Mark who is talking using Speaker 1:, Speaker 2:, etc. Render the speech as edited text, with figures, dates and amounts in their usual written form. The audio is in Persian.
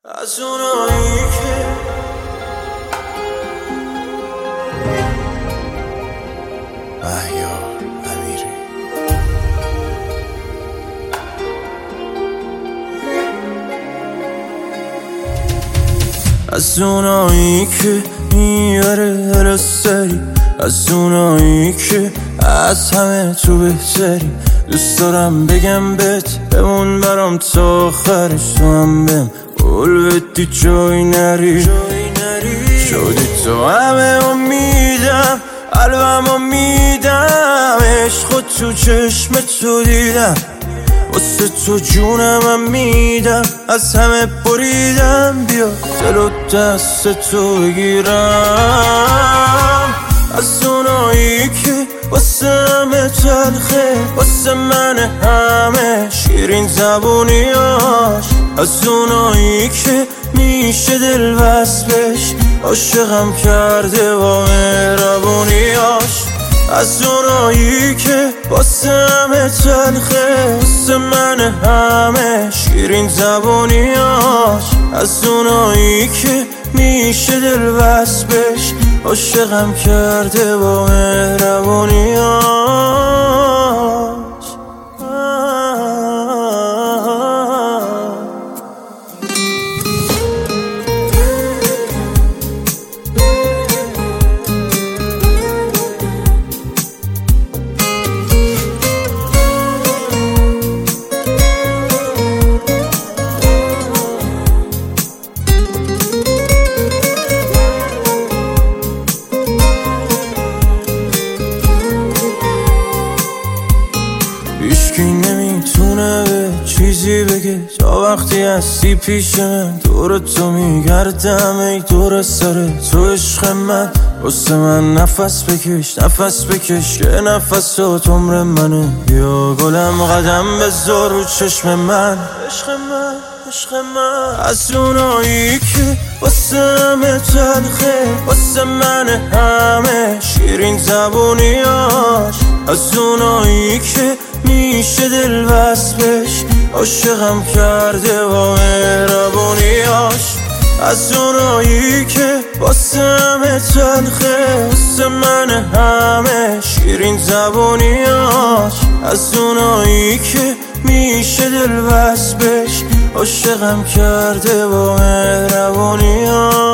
Speaker 1: از اونایی که مهیار امیری از اونایی که میبره هرستری، از اونایی که از همه تو بهتری. دوست دارم بگم بهت بمون برام تا آخرش، تو هم بهم قول بدی جای نری. شدی تو همه امیدم، قلبم میدم، عشق تو چشم تو دیدم، واسه تو جونم میدم، از همه بریدم، بیا دل و دست تو بگیرم. از اونایی که واسه همه تلخه، واسه من همه شیرین زبونیاش، از اونایی که میشه دل وصلش، عاشقم کرده با مهربونیاش. از اونایی که واسه همه تلخه، واسه من همه شیرین زبونیاش، از اونایی که میشه دل وصلش، عاشقم کرده با مهربونیاش. هیچکی نمیتونه به چیزی بگه تا وقتی هستی پیش من، دور تو میگردم ای دور سر تو عشق من. واسه من نفس بکش نفس بکش که نفسات عمر منه، بیا گلم قدم بذار رو چشم من. عشق من عشق من از اونایی که واسه همه تلخه، واسه من همه شیرین زبونیاش، از اونایی که میشه دل وصلش، عاشقم کرده با مهربونیاش. از اونایی که واسه همه تلخه، واسه من همه شیرین زبونیاش، از اونایی که میشه دل وصلش، عاشقم کرده با مهربونیاش.